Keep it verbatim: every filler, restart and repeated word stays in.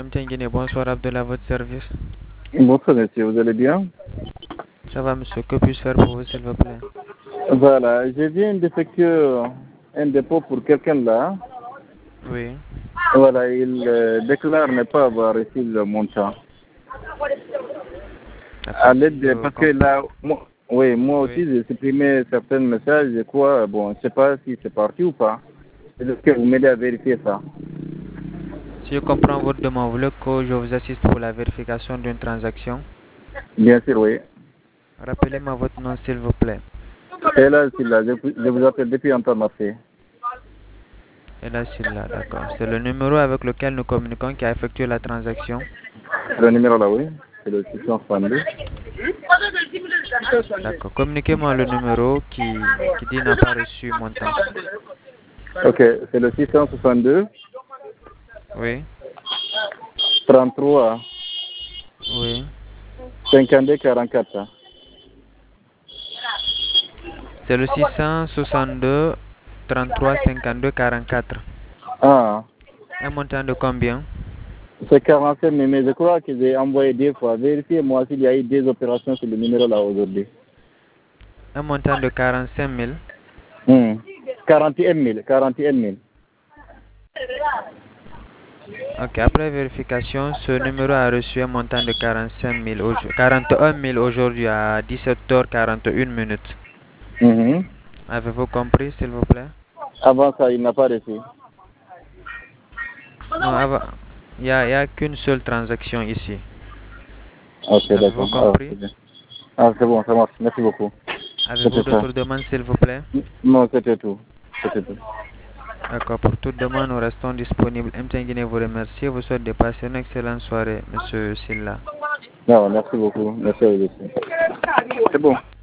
M T N, bonsoir Abdullah, à votre service. Bonsoir monsieur, vous allez bien? Ça va monsieur, que puis-je faire pour vous s'il vous plaît? Voilà, je viens d'effectuer un dépôt pour quelqu'un là. Oui. Voilà, il euh, déclare ne pas avoir reçu le montant. À l'aide de, parce que là, moi, oui, moi Oui. aussi j'ai supprimé certains messages, je crois, bon, je ne sais pas si c'est parti ou pas. Est-ce que vous m'aidez à vérifier ça? Si je comprends votre demande, vous voulez que je vous assiste pour la vérification d'une transaction? Bien sûr, oui. Rappelez-moi votre nom s'il vous plaît. Et là, là je, je vous appelle depuis un temps passé. Et là, c'est là, d'accord. C'est le numéro avec lequel nous communiquons qui a effectué la transaction? Le numéro là, oui. C'est le six cent soixante-deux. D'accord. Communiquez-moi le numéro qui, qui dit n'a pas reçu montant. Ok, c'est le six cent soixante-deux. Oui. trente-trois. Oui. cinquante-deux quarante-quatre. C'est le six cent soixante-deux trente-trois cinquante-deux quarante-quatre. Ah. Un montant de combien? C'est quarante-cinq, mais je crois que j'ai envoyé deux fois. Vérifiez-moi s'il y a eu deux opérations sur le numéro là aujourd'hui. Un montant de quarante-cinq mille. Hmm. quarante et un mille. quarante et un mille. Ok, après vérification, ce numéro a reçu un montant de quarante-cinq mille, quarante et un mille aujourd'hui à dix-sept heures quarante-et-une minutes. Mm-hmm. Avez-vous compris, s'il vous plaît? Avant ça, il n'a pas reçu. Non, avant, il n'y a, y a qu'une seule transaction ici. Ok, Avez-vous d'accord. compris? Ah, c'est bon, ça marche. Merci beaucoup. Avez-vous d'autres demandes, s'il vous plaît? Non, c'était tout. C'était tout. D'accord, pour toute demande, nous restons disponibles. M T N Guinée vous remercie. Vous souhaite de passer une excellente soirée, monsieur Silla. Non, merci beaucoup. Merci à vous aussi. C'est bon.